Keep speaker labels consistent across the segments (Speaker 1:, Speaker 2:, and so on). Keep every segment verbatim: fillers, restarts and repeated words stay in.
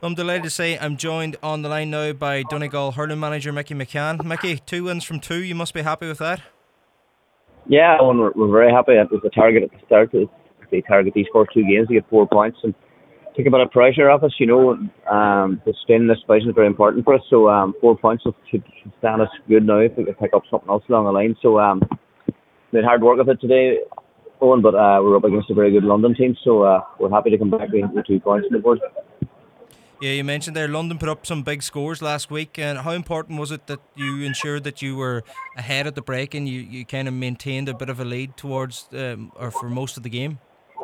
Speaker 1: I'm delighted to say I'm joined on the line now by Donegal hurling manager Mickey McCann. Mickey, two wins from two. You must be happy with that.
Speaker 2: Yeah, and we're, we're very happy. It was the target at the start. Is they target these first two games to get four points and take a bit of pressure off us. You know, um, the staying in this division is very important for us. So um, four points should, should stand us good now if we can pick up something else along the line. So um, made hard work of it today, Owen, but uh, we're up against a very good London team. So uh, we're happy to come back with with two points on the board.
Speaker 1: Yeah, you mentioned there London put up some big scores last week, and how important was it that you ensured that you were ahead at the break and you, you kind of maintained a bit of a lead towards um, or for most of the game?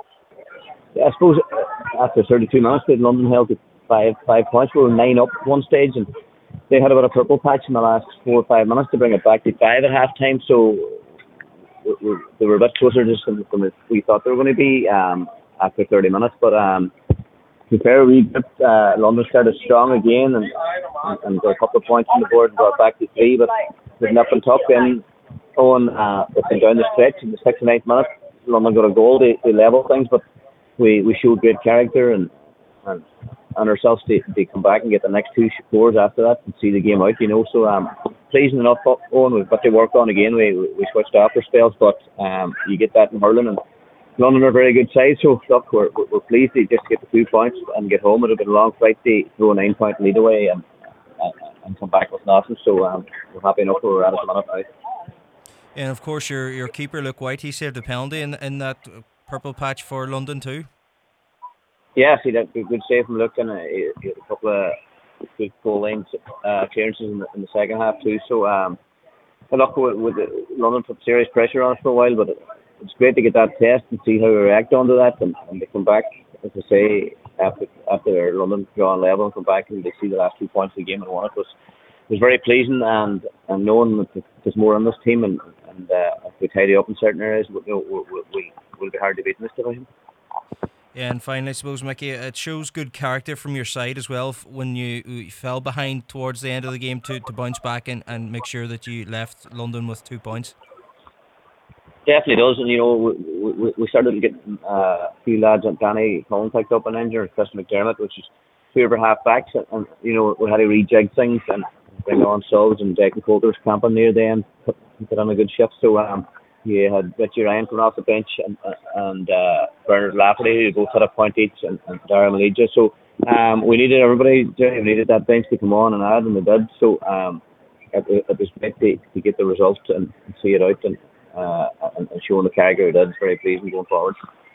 Speaker 2: Yeah, I suppose after thirty-two minutes, they London held to five five points. We were nine up at one stage, and they had a bit of purple patch in the last four or five minutes to bring it back to five at half time. So we, we, they were a bit closer just than, than we thought they were going to be um, after thirty minutes. But um, to be fair, we uh, London started strong again and, and, and got a couple of points on the board and got back to three. But they've not been tough. Then Owen, uh, they've down the stretch in the sixth and ninth minute. London got a goal. They, they level things, but we, we showed great character and and, and ourselves to, to come back and get the next two scores after that and see the game out, you know. So um, pleasing enough, Owen, we've got to work on again. We we switched off for spells, but um, you get that in hurling, and London are a very good side. So look, we're we're pleased to just get the two points and get home. It'll be a long flight to throw a nine point lead away and and, and come back with nothing. So um, we're happy enough where we're at at the minute now.
Speaker 1: And of course, your your keeper Luke White, he saved a penalty in in that purple patch for London too.
Speaker 2: Yeah, see that good, good save from Luke, and a, a couple of good goal line uh, clearances in the, in the second half too. So um, look, with, with the, London put serious pressure on us for a while, but it, it's great to get that test and see how we react onto that, and, and they come back, as I say, after after London drawn level and come back and they see the last two points of the game and won it was was very pleasing, and, and knowing that there's more on this team, and and uh, if we tidy up in certain areas, we, you know, we, we, we'll be hard to beat in this division.
Speaker 1: Yeah, and finally, I suppose, Mickey, it shows good character from your side as well when you, you fell behind towards the end of the game to, to bounce back and, and make sure that you left London with two points.
Speaker 2: Definitely does, and you know, we, we, we started to get uh, a few lads, and Danny Cullen picked up an injury, Chris McDermott, which is two of our half backs, and, and you know, we had to rejig things and bring on subs, and Declan Coulter was camping near the end, put, put on a good shift. So um, you had Richie Ryan coming off the bench, and and uh, Bernard Lafferty, who both had a point each, and, and Dara Malaysia. So um, we needed everybody, we needed that bench to come on and add, and they did. So um, it, it was great to, to get the result and, and see it out, and uh, and, and showing the character it is very pleasing going forward.